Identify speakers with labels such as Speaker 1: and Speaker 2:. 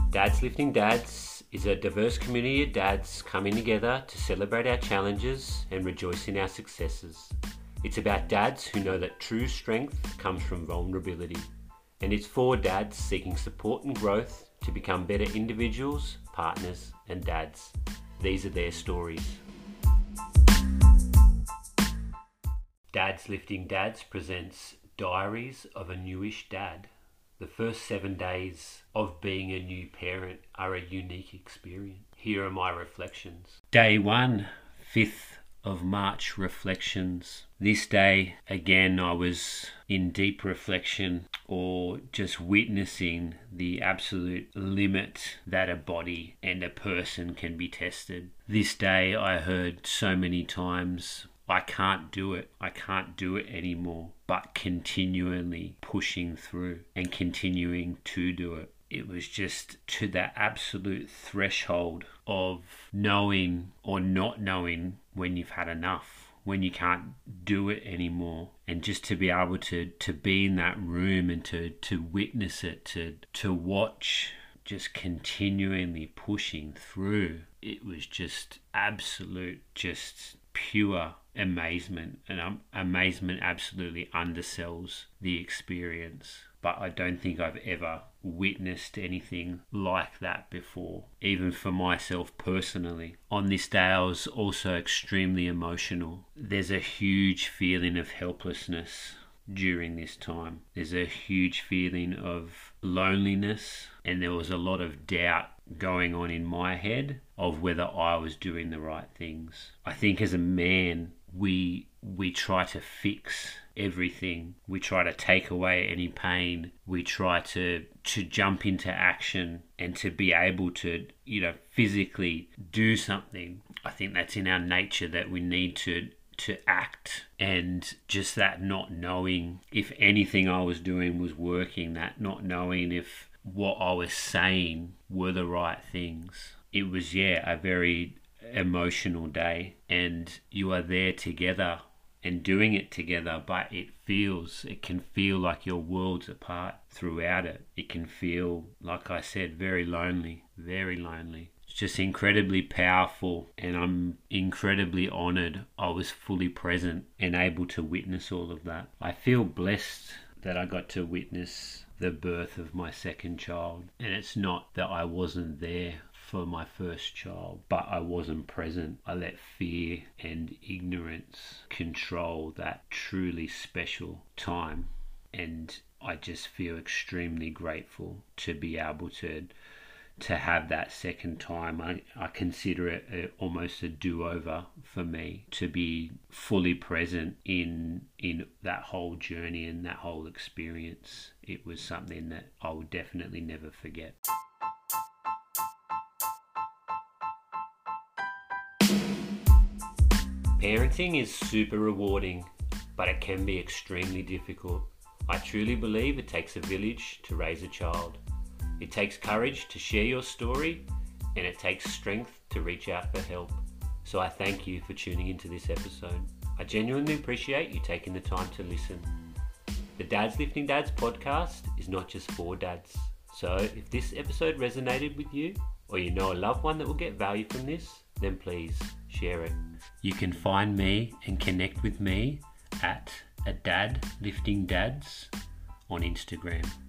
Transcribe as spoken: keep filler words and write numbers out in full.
Speaker 1: Dads Lifting Dads is a diverse community of dads coming together to celebrate our challenges and rejoice in our successes. It's about dads who know that true strength comes from vulnerability. And it's for dads seeking support and growth to become better individuals, partners, and dads. These are their stories. Dads Lifting Dads presents Diaries of a Newish Dad. The first seven days of being a new parent are a unique experience. Here are my reflections. Day one, fifth of March reflections. This day, again, I was in deep reflection or just witnessing the absolute limit that a body and a person can be tested. This day, I heard so many times, I can't do it. I can't do it anymore. But continually pushing through and continuing to do it. It was just to that absolute threshold of knowing or not knowing when you've had enough, when you can't do it anymore. And just to be able to, to be in that room and to, to witness it, to, to watch, just continually pushing through. It was just absolute, just pure amazement, and um, amazement absolutely undersells the experience. But I don't think I've ever witnessed anything like that before, even for myself personally. On this day, I was also extremely emotional. There's a huge feeling of helplessness during this time. There's a huge feeling of loneliness, and there was a lot of doubt going on in my head of whether I was doing the right things. I think as a man, we we try to fix everything. We try to take away any pain. We try to to jump into action and to be able to, you know, physically do something. I think that's in our nature, that we need to to act, and just that not knowing if anything I was doing was working, that not knowing if what I was saying were the right things. It was, yeah, a very emotional day, and you are there together and doing it together, but it feels, it can feel like your worlds apart throughout it. It can feel, like I said, very lonely, very lonely. It's just incredibly powerful, and I'm incredibly honored I was fully present and able to witness all of that. I feel blessed that I got to witness the birth of my second child, and it's not that I wasn't there for my first child, but I wasn't present. I let fear and ignorance control that truly special time, and I just feel extremely grateful to be able to to have that second time. I, I consider it a, almost a do-over for me, to be fully present in in that whole journey and that whole experience. It was something that I will definitely never forget. Parenting is super rewarding, but it can be extremely difficult. I truly believe it takes a village to raise a child. It takes courage to share your story, and it takes strength to reach out for help. So I thank you for tuning into this episode. I genuinely appreciate you taking the time to listen. The Dads Lifting Dads podcast is not just for dads. So if this episode resonated with you, or you know a loved one that will get value from this, then please share it. You can find me and connect with me at a Dad Lifting Dads on Instagram.